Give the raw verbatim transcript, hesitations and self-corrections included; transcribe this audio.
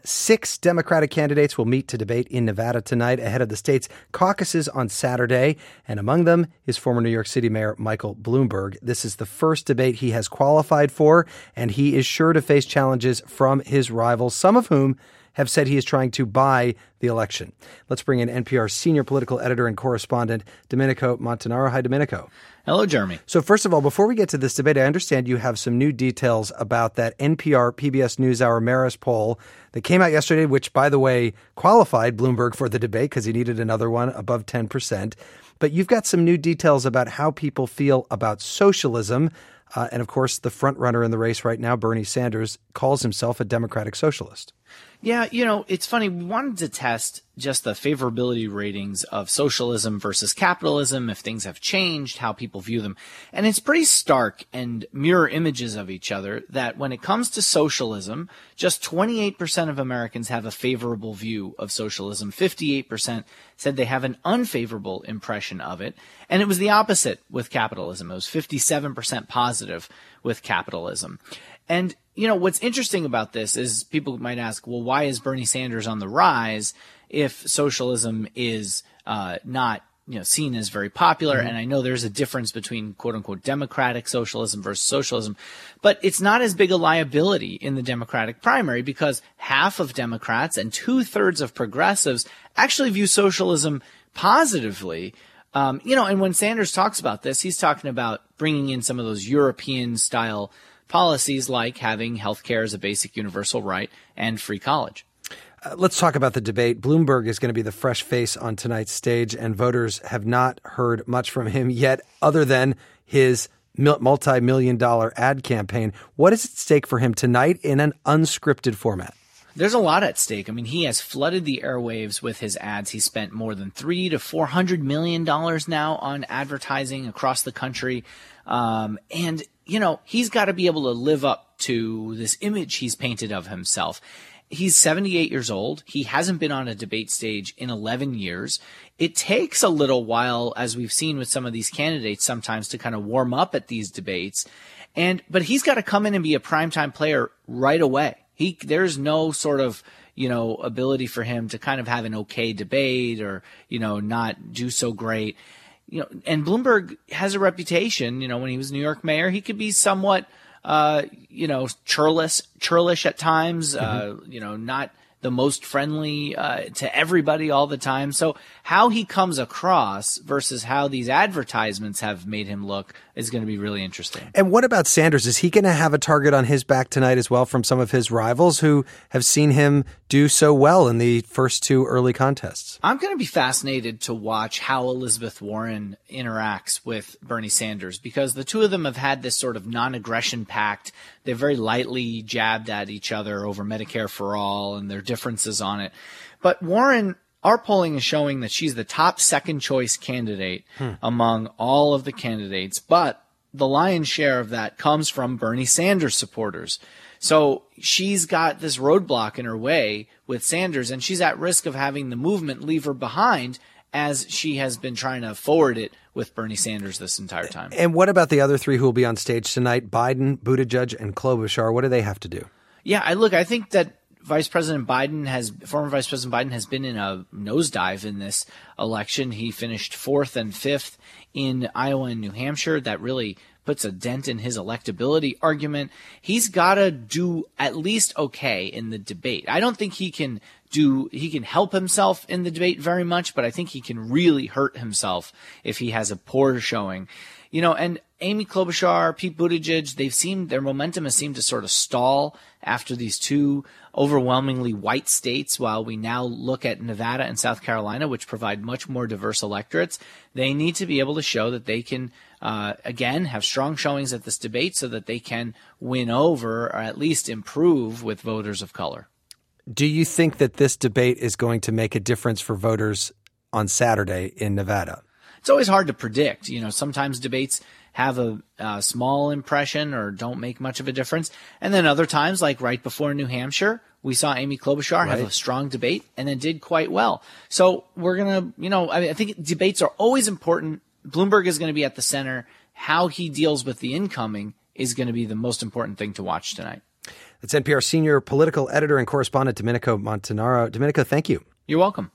Six Democratic candidates will meet to debate in Nevada tonight ahead of the state's caucuses on Saturday, and among them is former New York City Mayor Michael Bloomberg. This is the first debate he has qualified for, and he is sure to face challenges from his rivals, some of whom have said he is trying to buy the election. Let's bring in N P R senior political editor and correspondent Domenico Montanaro. Hi, Domenico. Hello, Jeremy. So first of all, before we get to this debate, I understand you have some new details about that N P R P B S NewsHour Marist poll that came out yesterday, which, by the way, qualified Bloomberg for the debate because he needed another one above ten percent. But you've got some new details about how people feel about socialism. Uh, and, of course, the front runner in the race right now, Bernie Sanders, calls himself a democratic socialist. Yeah, you know, it's funny. We wanted to test just the favorability ratings of socialism versus capitalism, if things have changed, how people view them. And it's pretty stark and mirror images of each other that when it comes to socialism, just twenty-eight percent of Americans have a favorable view of socialism. fifty-eight percent said they have an unfavorable impression of it. And it was the opposite with capitalism. It was fifty-seven percent positive with capitalism. And, you know, what's interesting about this is people might ask, well, why is Bernie Sanders on the rise if socialism is uh, not, you know, seen as very popular? Mm-hmm. And I know there's a difference between quote unquote democratic socialism versus socialism, but it's not as big a liability in the Democratic primary because half of Democrats and two thirds of progressives actually view socialism positively. Um, you know, and when Sanders talks about this, he's talking about bringing in some of those European style policies like having health care as a basic universal right and free college. Uh, let's talk about the debate. Bloomberg is going to be the fresh face on tonight's stage, and voters have not heard much from him yet other than his multi-million dollar ad campaign. What is at stake for him tonight in an unscripted format? There's a lot at stake. I mean, he has flooded the airwaves with his ads. He spent more than three to four hundred million dollars now on advertising across the country, um, and you know he's got to be able to live up to this image he's painted of himself. He's seventy-eight years old. He hasn't been on a debate stage in eleven years. It takes a little while, as we've seen with some of these candidates, sometimes to kind of warm up at these debates, and but he's got to come in and be a primetime player right away. He, there's no sort of, you know, ability for him to kind of have an okay debate or, you know, not do so great. You know, and Bloomberg has a reputation, you know, when he was New York mayor, he could be somewhat, uh, you know, churlish, churlish at times, mm-hmm. uh, you know, not the most friendly uh, to everybody all the time. So how he comes across versus how these advertisements have made him look is going to be really interesting. And what about Sanders? Is he going to have a target on his back tonight as well from some of his rivals who have seen him do so well in the first two early contests? I'm going to be fascinated to watch how Elizabeth Warren interacts with Bernie Sanders because the two of them have had this sort of non-aggression pact. They're very lightly jabbed at each other over Medicare for all and their differences on it. But Warren, our polling is showing that she's the top second choice candidate hmm. among all of the candidates, but the lion's share of that comes from Bernie Sanders supporters. So she's got this roadblock in her way with Sanders, and she's at risk of having the movement leave her behind as she has been trying to forward it with Bernie Sanders this entire time. And what about the other three who will be on stage tonight? Biden, Buttigieg, and Klobuchar. What do they have to do? Yeah, I look, I think that Vice President Biden has, former Vice President Biden has been in a nosedive in this election. He finished fourth and fifth in Iowa and New Hampshire. That really puts a dent in his electability argument. He's got to do at least okay in the debate. I don't think he can do, he can help himself in the debate very much, but I think he can really hurt himself if he has a poor showing. You know, and Amy Klobuchar, Pete Buttigieg, they've seemed, their momentum has seemed to sort of stall after these two overwhelmingly white states, while we now look at Nevada and South Carolina, which provide much more diverse electorates. They need to be able to show that they can, uh, again, have strong showings at this debate so that they can win over or at least improve with voters of color. Do you think that this debate is going to make a difference for voters on Saturday in Nevada? It's always hard to predict. You know, sometimes debates have a, a small impression or don't make much of a difference. And then other times, like right before New Hampshire, we saw Amy Klobuchar right. have a strong debate and then did quite well. So we're going to, you know, I, I think debates are always important. Bloomberg is going to be at the center. How he deals with the incoming is going to be the most important thing to watch tonight. It's N P R senior political editor and correspondent Domenico Montanaro. Domenico, thank you. You're welcome.